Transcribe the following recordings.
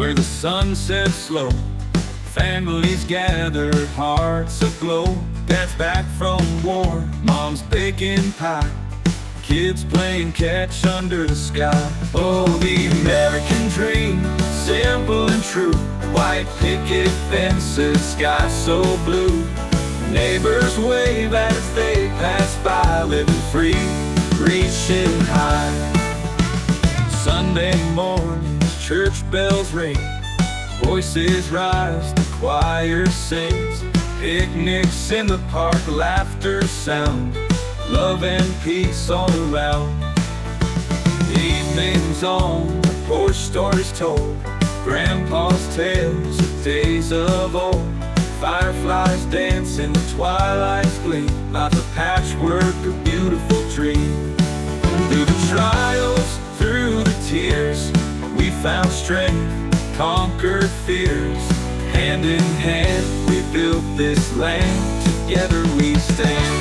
where the sun sets slow. Families gather, hearts aglow. Dad's back from war, mom's baking pie, kids playing catch under the sky. Oh, the American dream, simple and true. White picket fences, sky so blue. Neighbors wave as they pass by, living free, reaching high. Sunday mornings, church bells ring, voices rise, the choir sings. Picnics in the park, laughter sound, love and peace all around. Evenings on the porch, stories told, grandpa's tales of days of old. Fireflies dance in the twilight's gleam, like a patchwork of beautiful dreams. Through the trials, through the tears, we found strength, conquered fears. Hand in hand, we built this land, together we stand.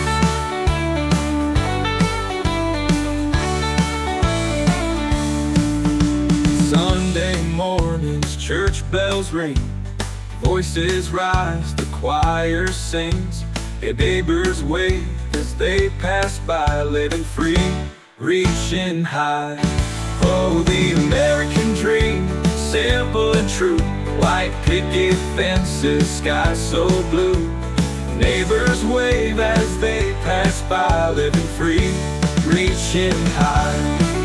Sunday mornings, church bells ring, voices rise, the choir sings. Hey, neighbors wave as they pass by, living free, reaching high. Oh, the American dream, simple and true. White picket fences, sky so blue. Neighbors wave as they pass by, living free, reaching high.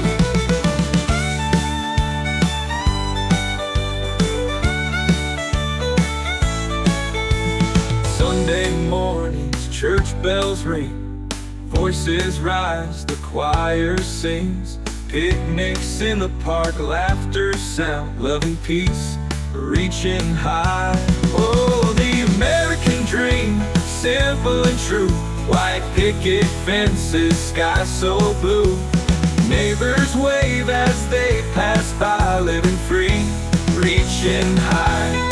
Sunday mornings, church bells ring, voices rise, the choir sings. Picnics in the park, laughter sound, love and peace, reaching high. Oh, the American dream, simple and true. White picket fences, sky so blue. Neighbors wave as they pass by, living free, reaching high.